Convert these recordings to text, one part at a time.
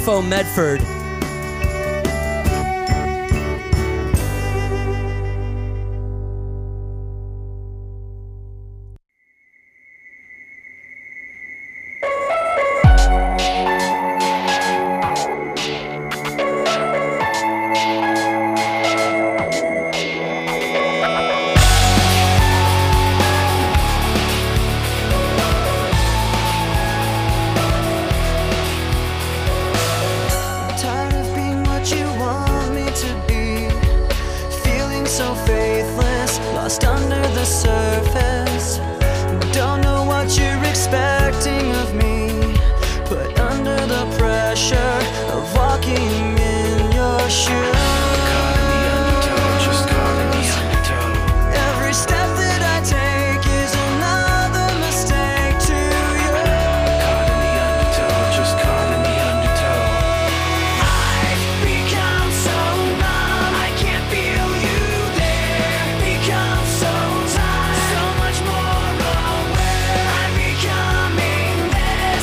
Medford. So faithless, lost under the surface. Don't know what you're expecting of me, put under the pressure of walking in your shoes. Caught in the undertow, just caught in the undertow. Every step that I take is another mistake to you. Caught in the undertow, just caught in the undertow. I've become so numb, I can't feel you. Become so tired, so much more aware. I'm becoming this.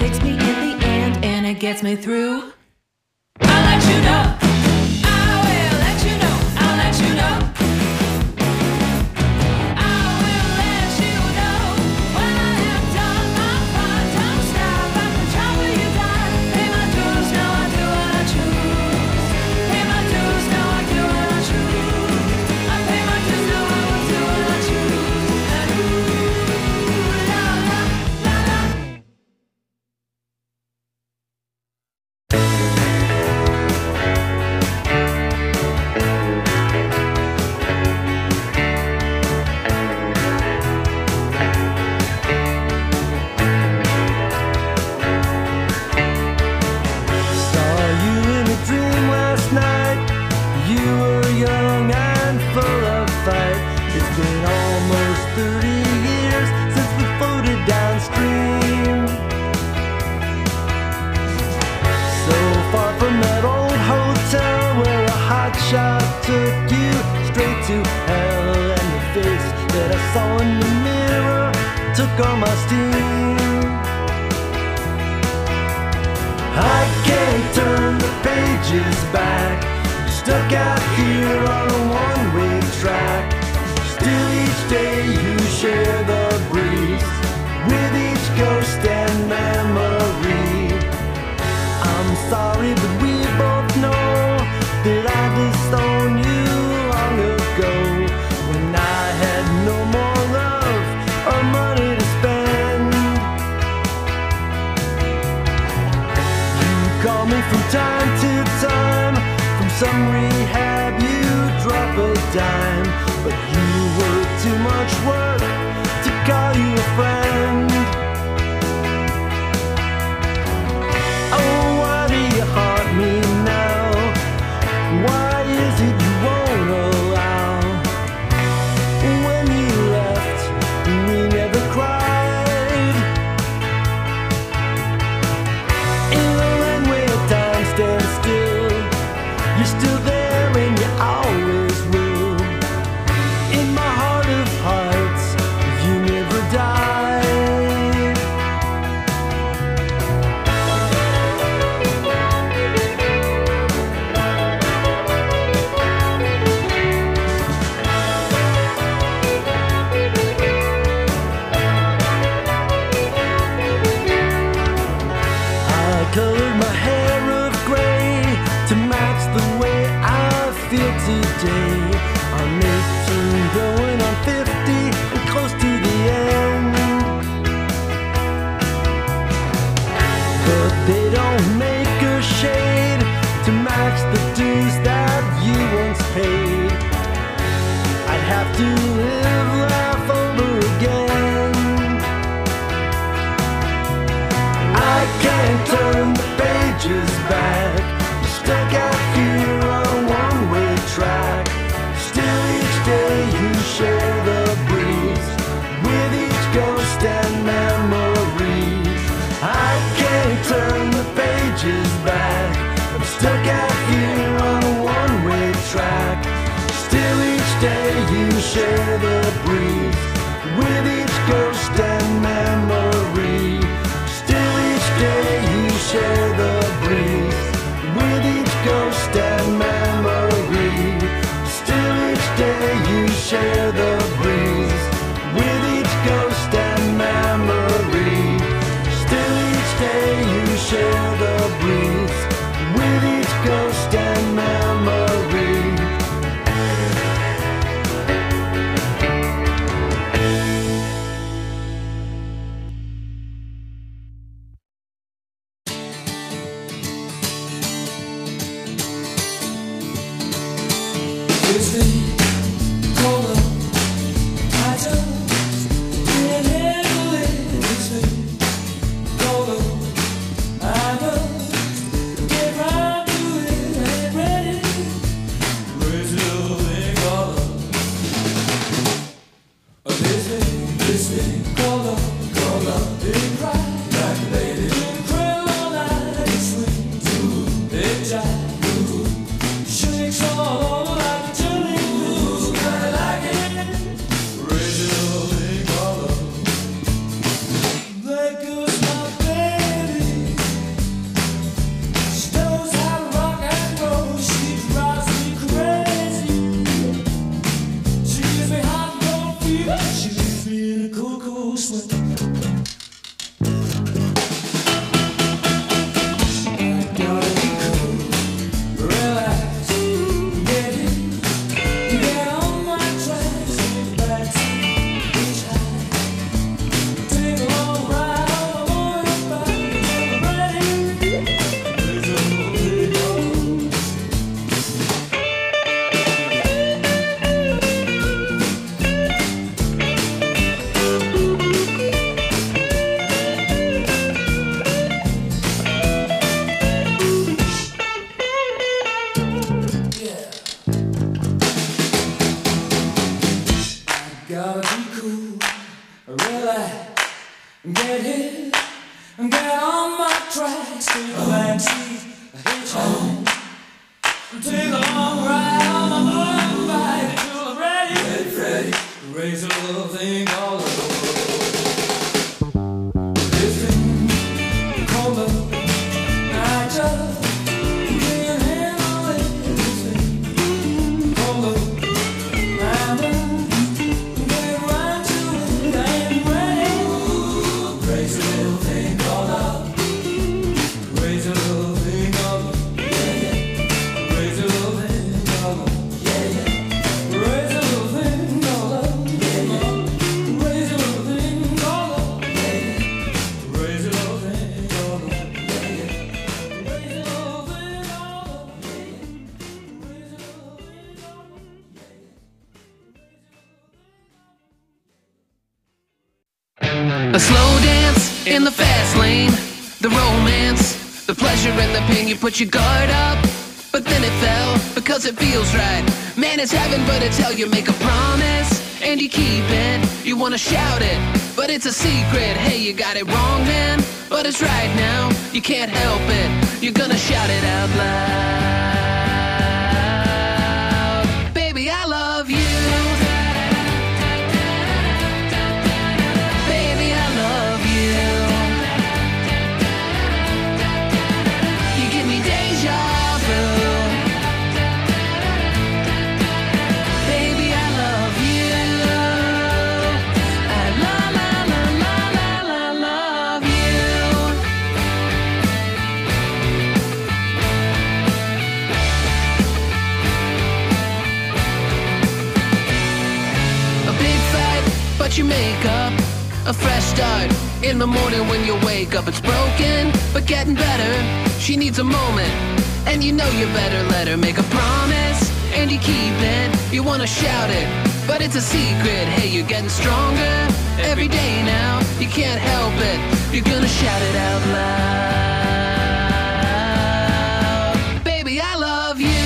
breaks me in the end, and it gets me through. I'll let you know. I will let you know. I'll let you know. I will let you know. When I have done my part, don't stop. I can trouble you down. Pay my dues, now I do what I choose. Pay my dues, now I do what I choose. I pay my dues, now I will do what I choose. And ooh, la la la la. Saw you in a dream last night. You were young and full of fight. It's been almost 30 years since we floated downstream. So far from that old hotel where a hot shot took you straight to hell. And the face that I saw in the mirror took all my steam. I can't turn the pages back. Stuck out here on a one-way track. Still each day you share the breeze with each ghost and memory. I'm sorry, but we both know that I disowned you long ago, when I had no more love or money to spend. Call me from time to time. From some rehab you drop a dime. But you were too much work to call you a friend. Oh, why do you haunt me now? Why is it you won't allow? When you left, we never cried. In a runway of time stands still. You're still there and you always will. In my heart of hearts, you never died. I colored my hair of gray to match the way I feel today. I'm 18 going on 50 and close to the end. But they don't make a shade to match the dues that you once paid. I'd have to live life over again. I can't turn the pages back. Stuck out here on a one-way track. Still each day you share the breeze with each ghost and memory. I can't turn the pages back. I'm stuck out here on a one-way track. Still each day you share the breeze with each ghost and memory. Still each day you share the breeze with each ghost and memory. Still each day you share the breeze with each ghost and memory. Still each day you share the breeze with each ghost and memory. There goes my baby. A slow dance in the fast lane, the romance, the pleasure and the pain. You put your guard up, but then it fell because it feels right. Man, it's heaven, but it's hell. You make a promise and you keep it. You wanna shout it, but it's a secret. Hey, you got it wrong, man, but it's right now. You can't help it. You're gonna shout it out loud. Baby, I love you. You make up a fresh start in the morning when you wake up. It's broken, but getting better. She needs a moment, and you know you better let her make a promise, and you keep it. You wanna shout it, but it's a secret. Hey, you're getting stronger every day now. You can't help it. You're gonna shout it out loud. Baby, I love you.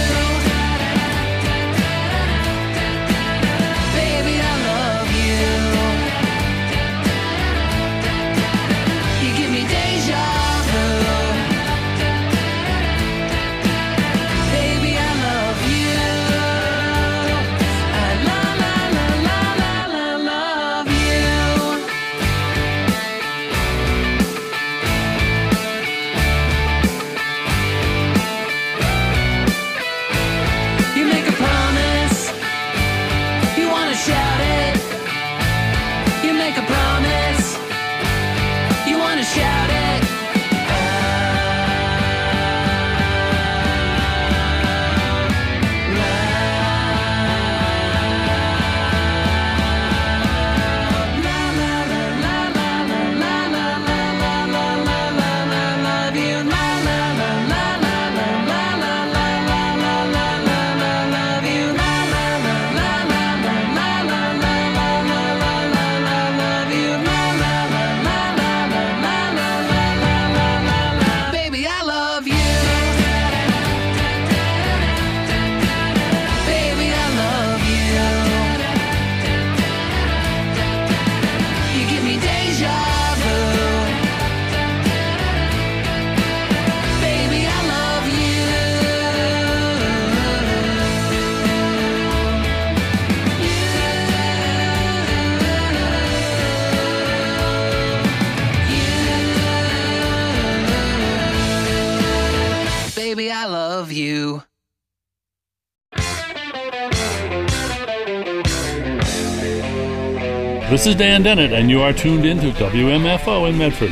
This is Dan Dennett, and you are tuned in to WMFO in Medford.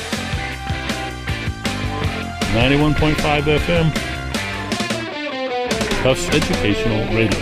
91.5 FM. Tufts Educational Radio.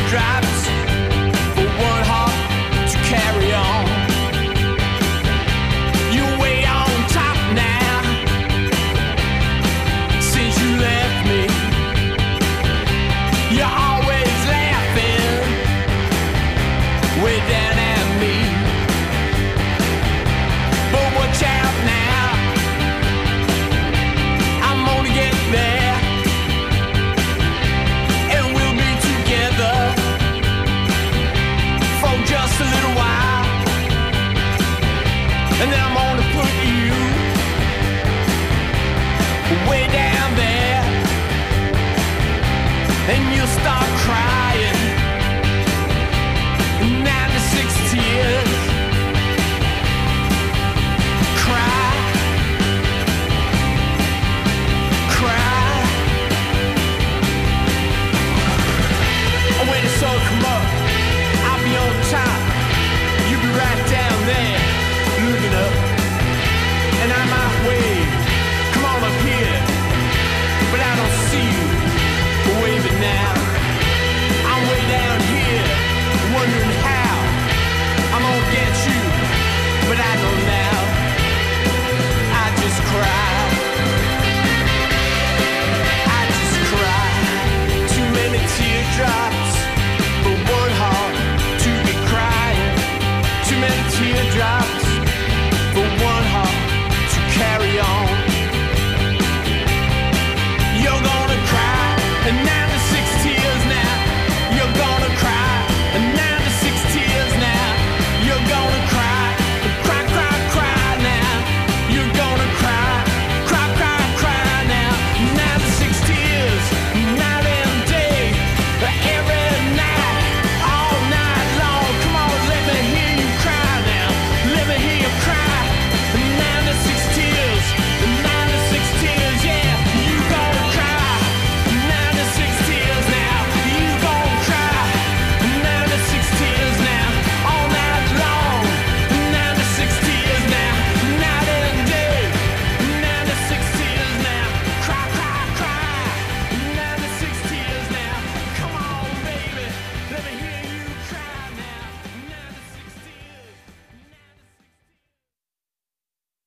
teardrops for one heart to carry on. You're way on top now since you left me. You're always laughing way down at me. But watch out now, I'm gonna get there, and we'll be together for just a little while, and then I'm gonna put you way down there, and you'll start crying 96 tears. Cry, cry. When the sun come up, I'll be on top. You'll be right down there, looking up, and I might wave, come on up here, but I don't see you waving now. I'm way down here, wondering how I'm gonna get you, but I know now. I just cry. I just cry. Too many teardrops for one heart to be crying. Too many teardrops for one heart to carry on. You're gonna cry, and 96 tears now. You're gonna cry, and 96 tears now. You're gonna cry, cry, cry, cry now. You're gonna cry, cry, cry, cry now. 96 tears, night and day, every night, all night long. Come on, let me hear you cry now. Let me hear you cry. 96 tears, 96 tears, yeah. You gonna cry, 96 tears now. You gonna cry, 96 tears now. All night long, 96 tears now. Night and day, 96 tears now. Cry, cry, cry, 96 tears now. Come on, baby, let me hear you cry now. 96 tears, 96 tears.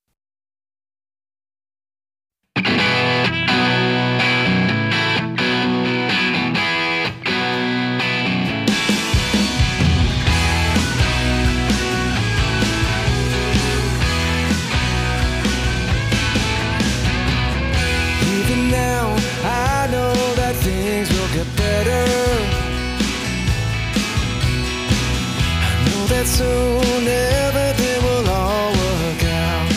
Even now, I know that things will get better. I know that soon everything will all work out.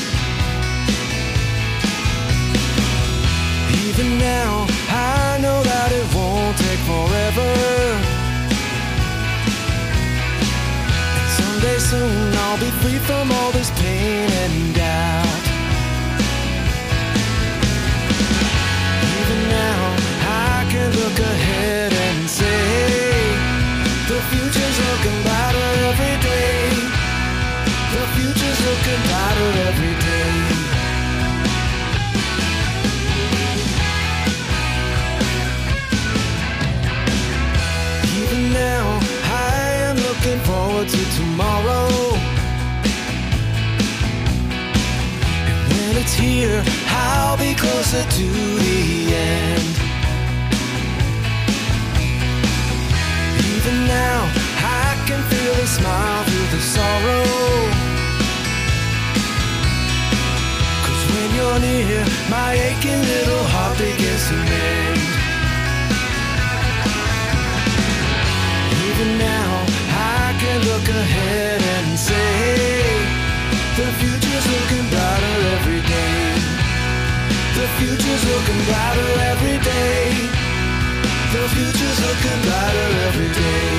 Even now, I know that it won't take forever. And someday soon, I'll be free from all this pain and doubt. Even now, I can look ahead and say the future's looking brighter every day. The future's looking brighter every day. Even now, I am looking forward to tomorrow. And when it's here, I'll be closer to the end. Even now, I can feel a smile through the sorrow. 'Cause when you're near, my aching little heart begins to mend. Even now, I can look ahead and say the future's looking brighter every day. The future's looking brighter every day. The future's looking brighter every day.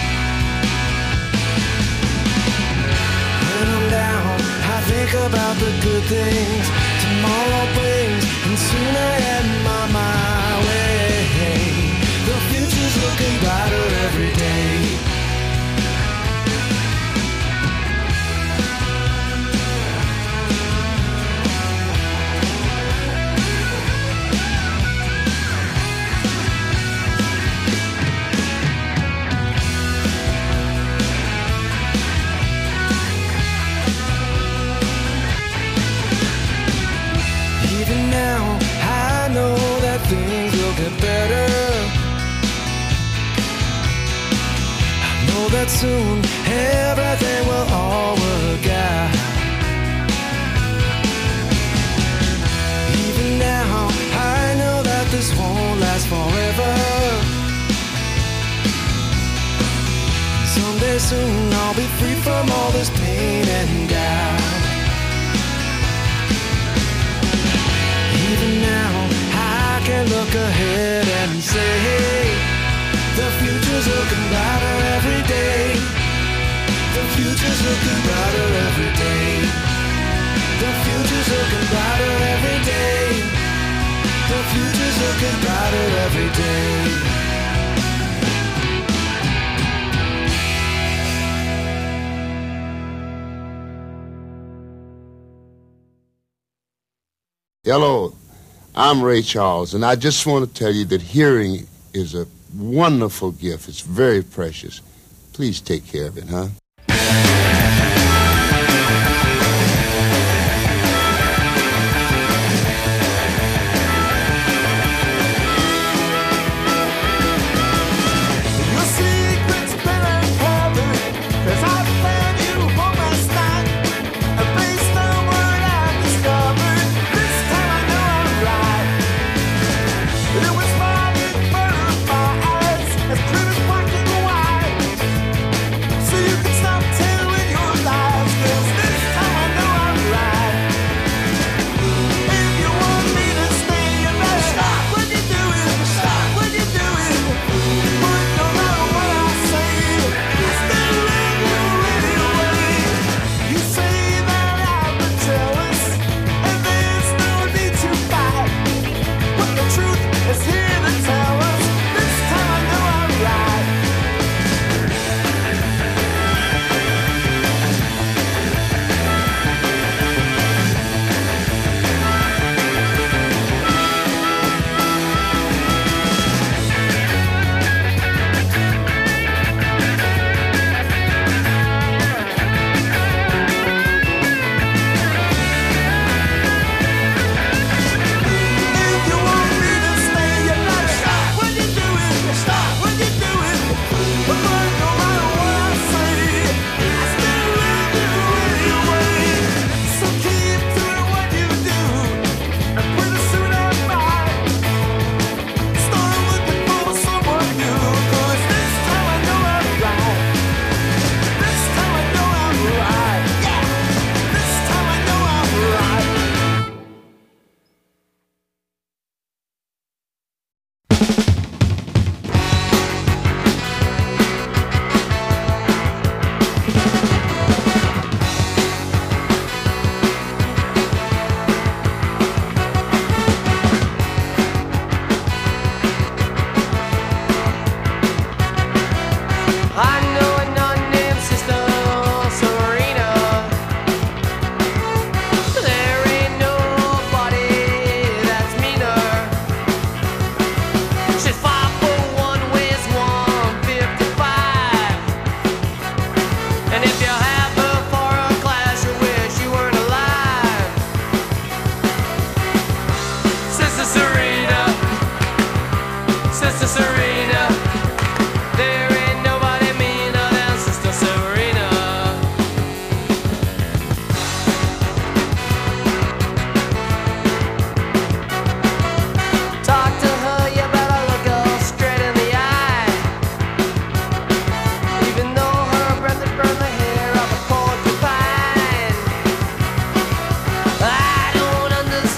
When I'm down, I think about the good things tomorrow brings, and soon I am on my way. The future's looking brighter every day. that soon everything will all work out. Even now, I know that this won't last forever. Someday soon I'll be free from all this pain and doubt. Even now I can look ahead and say, the future's looking brighter every day. The future's looking brighter every day. The future's looking brighter every day. The future's looking brighter every day. Hello, I'm Ray Charles, and I just want to tell you that hearing is a wonderful gift. It's very precious. Please take care of it, huh?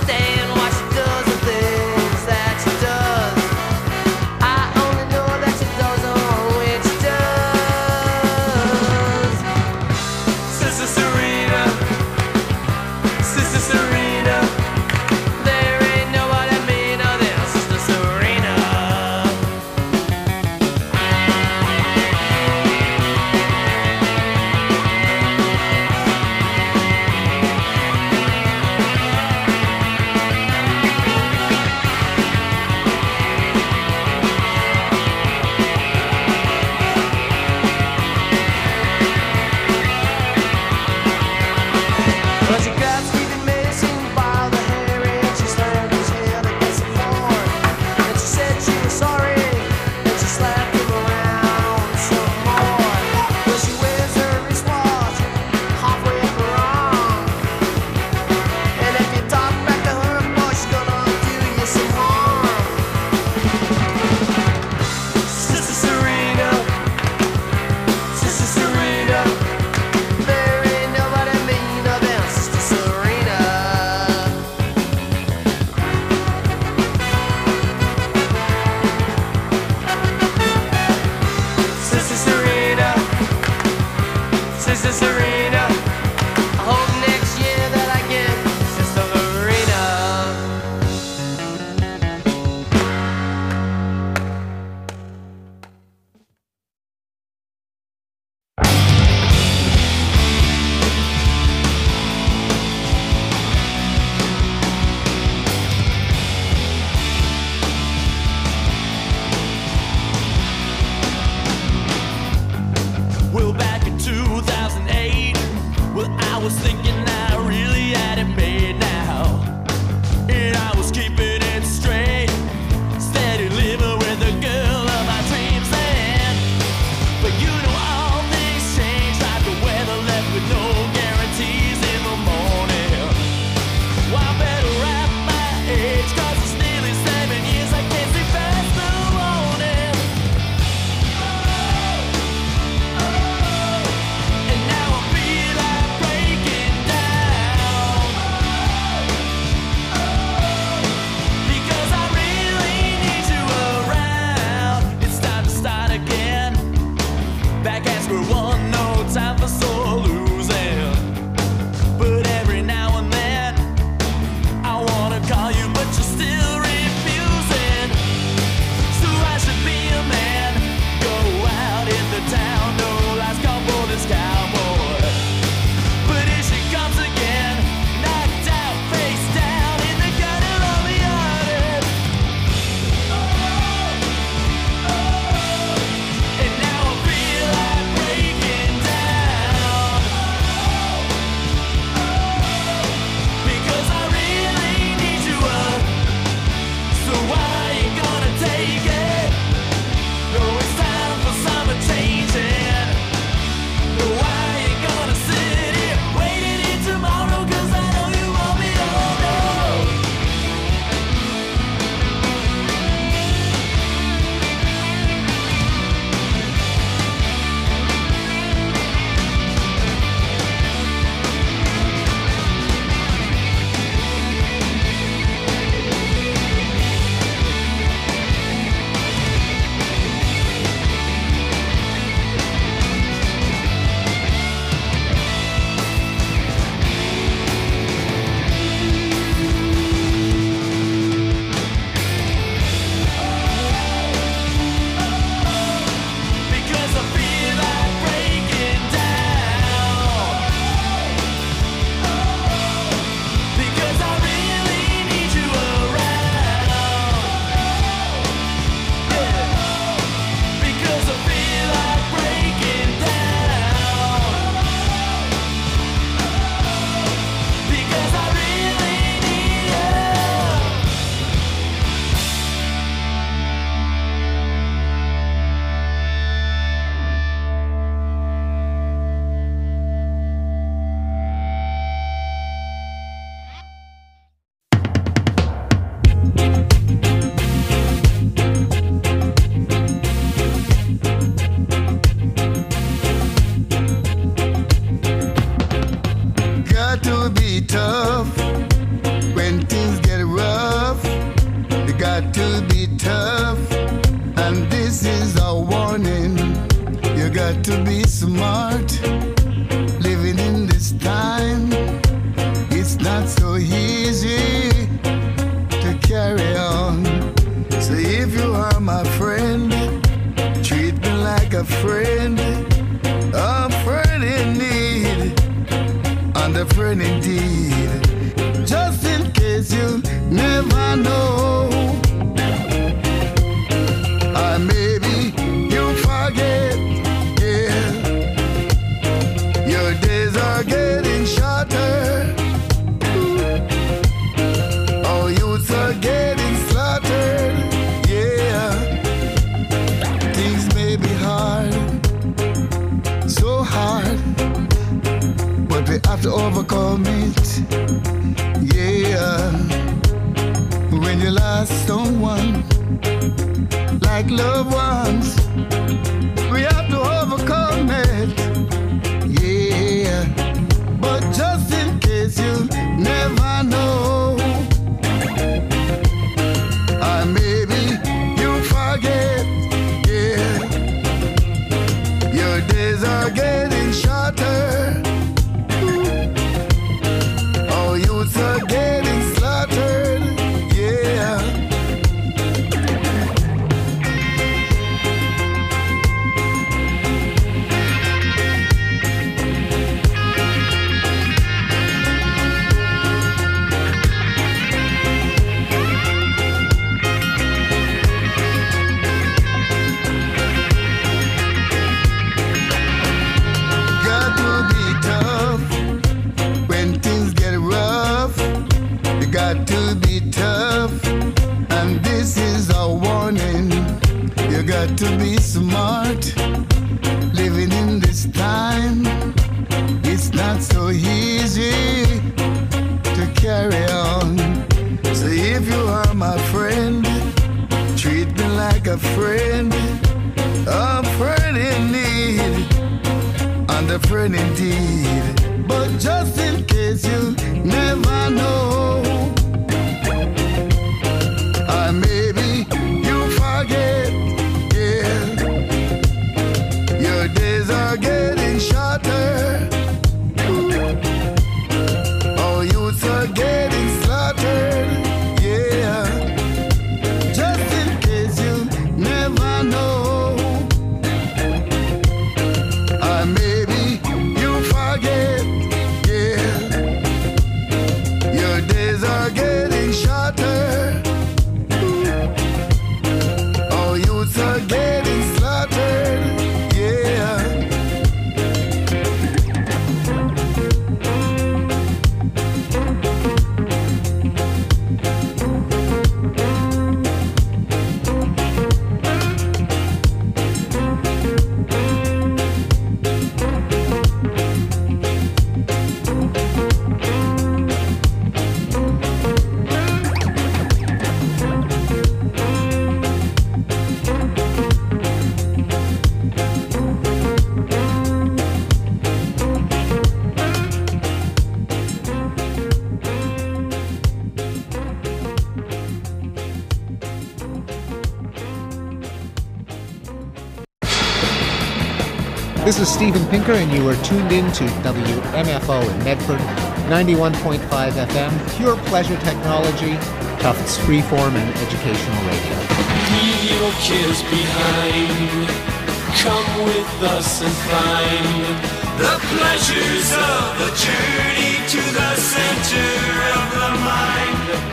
That she does. I only know that she is a warning. You got to be smart. Living in this time, it's not so easy to carry on. So if you are my friend, treat me like a friend in need, and a friend indeed. Just in case you never know, or maybe you forget, yeah. Your days are getting shorter. All youths are getting slaughtered, yeah. Things may be hard, so hard, but we have to overcome it, yeah. When you lost someone, like loved ones, we have to overcome it, yeah. But just in case you never know, or maybe you forget, yeah. Your days are getting shorter. All youths are getting slaughtered, yeah. Got to be tough when things get rough. You got to be tough, and this is a warning. You got to be smart. Living in this time, it's not so easy to carry on. So if you are my friend, treat me like a friend in need, and a friend indeed. But just in case you never know, or maybe you forget, yeah. Your days are getting shorter. All youths are getting slaughtered, yeah. Just in case you never know, or maybe you forget, yeah. Your days are getting shorter. All youths are getting slaughtered, yeah. This is Steven Pinker, and you are tuned in to WMFO in Medford, 91.5 FM, pure pleasure technology, Tufts freeform and educational radio. Leave your cares behind. Come with us and find the pleasures of the journey to the center of the mind.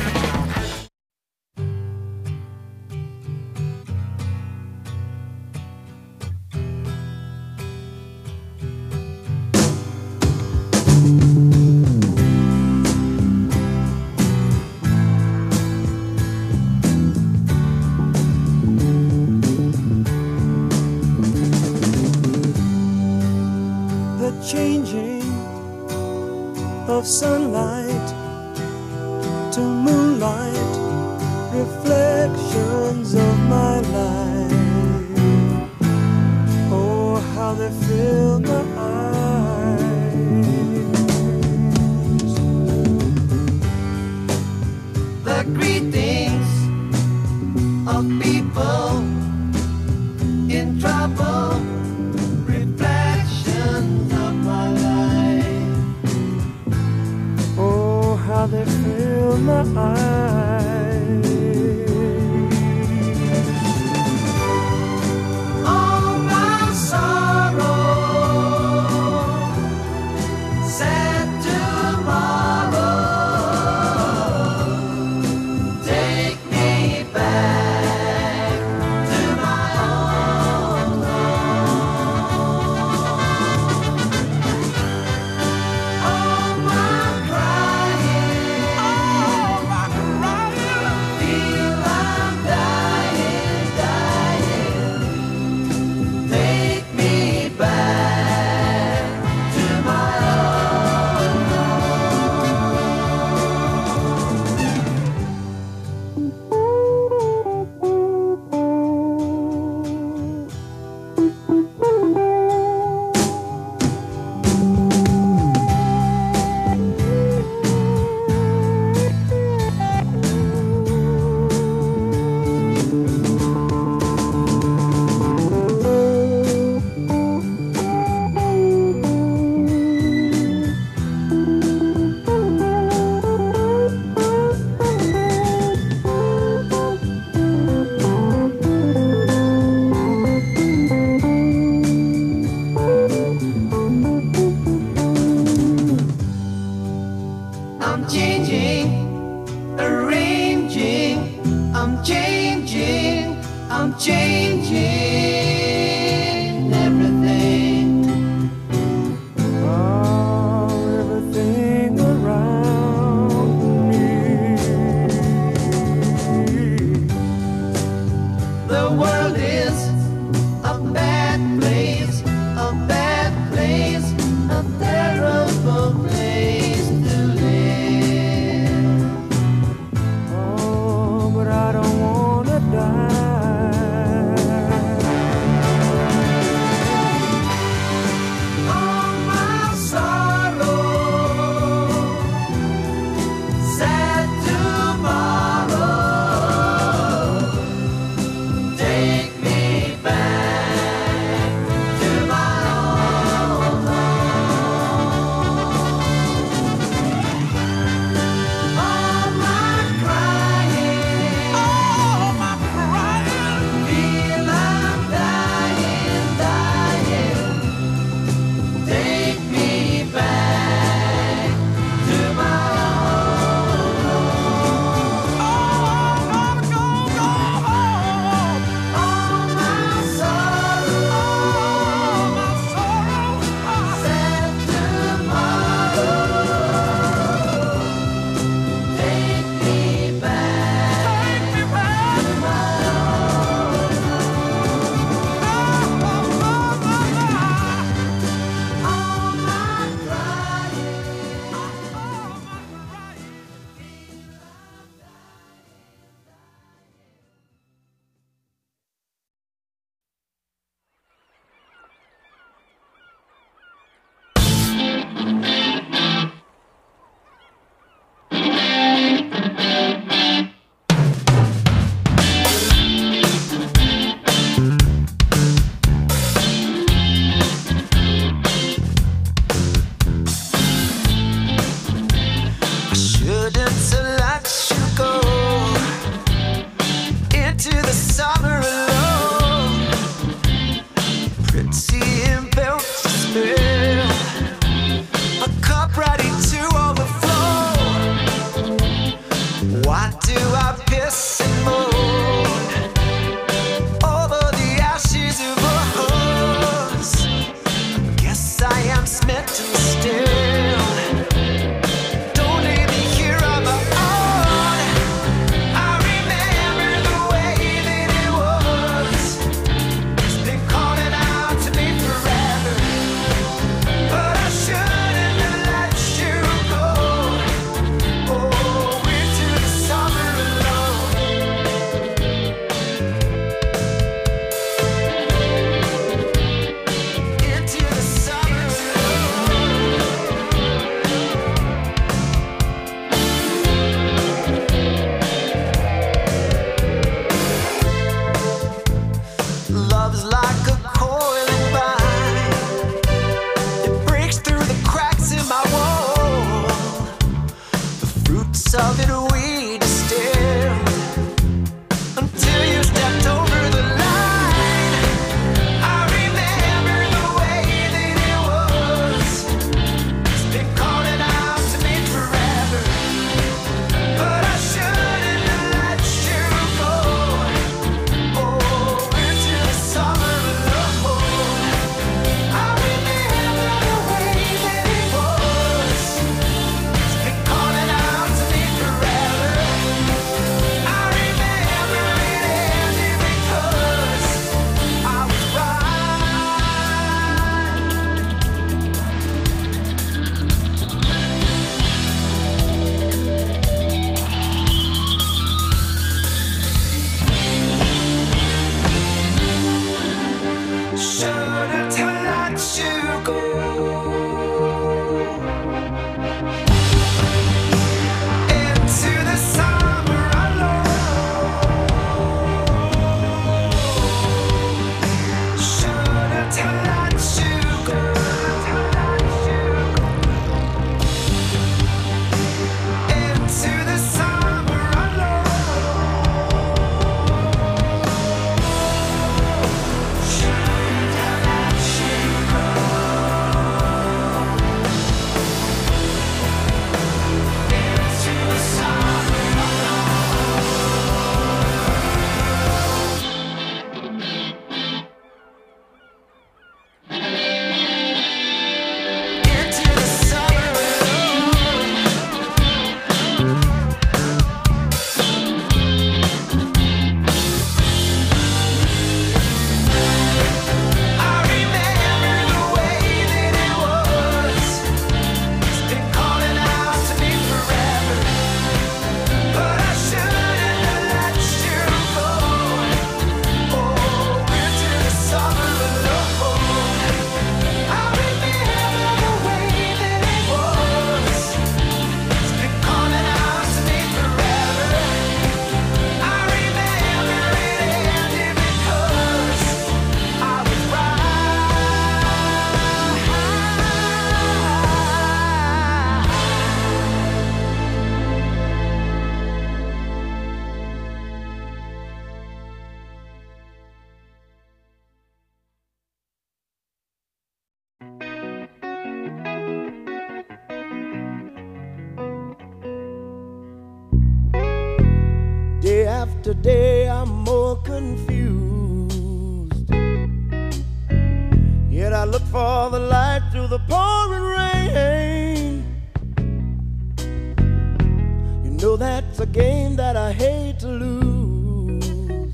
Of sunlight to moonlight, reflections of my life. Oh, how they fill my eyes. The greetings of people in trouble, reflections of my life. Oh, how they fill my eyes. All my sorrow, sad tomorrow, take me back to my own home. All my crying, all my crying. yesterday, I'm more confused. Yet I look for the light through the pouring rain. You know that's a game that I hate to lose,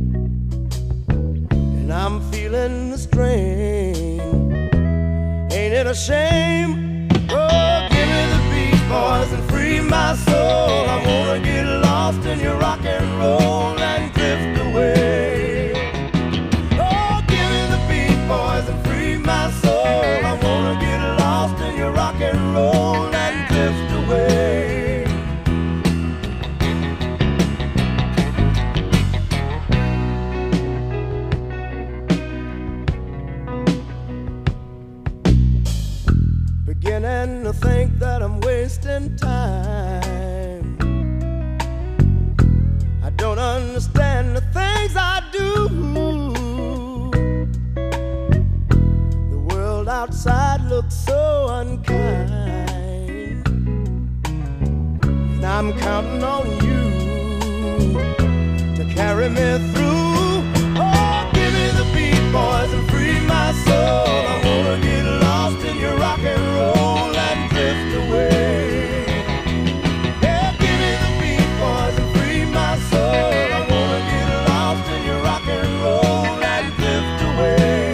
and I'm feeling the strain. Ain't it a shame? Oh, give me the beat, boys, and free my soul. I wanna get lost in your rock and roll and drift away. Oh, give me the beat, boys, and free my soul. I wanna get lost in your rock and roll and drift away. Beginning to think that I'm wasting time. I don't understand the things I do. The world outside looks so unkind, and I'm counting on you to carry me through. Oh, give me the beat, boys, and free my soul. I wanna get lost in your rock and roll and drift away. Yeah, give me the beat, boys, and free my soul. I wanna get lost in your rock and roll and drift away.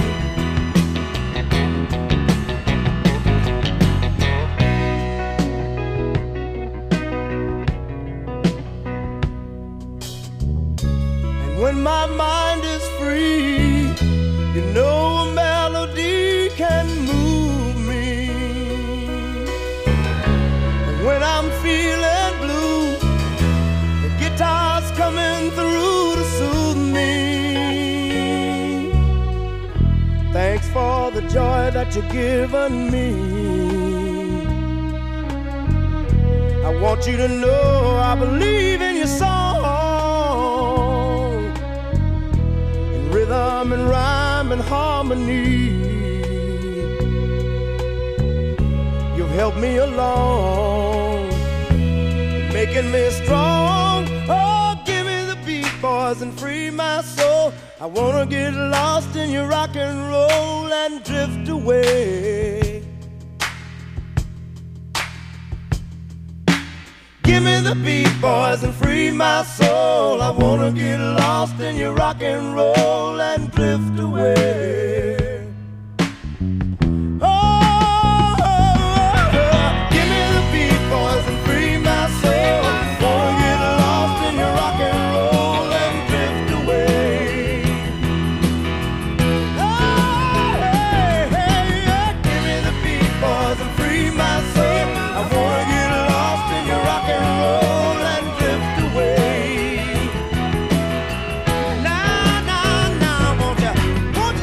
And when my mind is free, you know a melody can move me. And when I'm feeling blue, the guitar's coming through to soothe me. Thanks for the joy that you've given me. I want you to know I believe in your song, in rhythm and rhyme and harmony. You've helped me along, making me strong. Oh, give me the beat, boys, and free my soul. I wanna get lost in your rock and roll and drift away. Give me the beat, boys, and free my soul. I wanna get lost in your rock and roll and drift away. Oh, give me the beat, boys, and free my soul. Wanna get lost in your rock and roll and drift away. Oh, hey, hey, yeah. Give me the beat, boys, and free my soul. I wanna get lost in your rock and roll and drift away. Now, now, now, won't you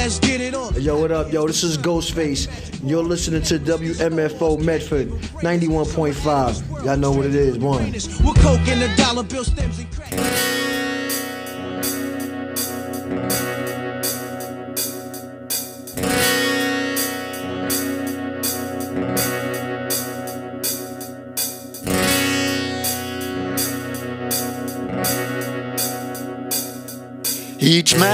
let's get it on. Yo, what up, yo? This is Ghostface. You're listening to WMFO Medford 91.5. Y'all know what it is, one. With coke and the dollar bill stems and crack. Each man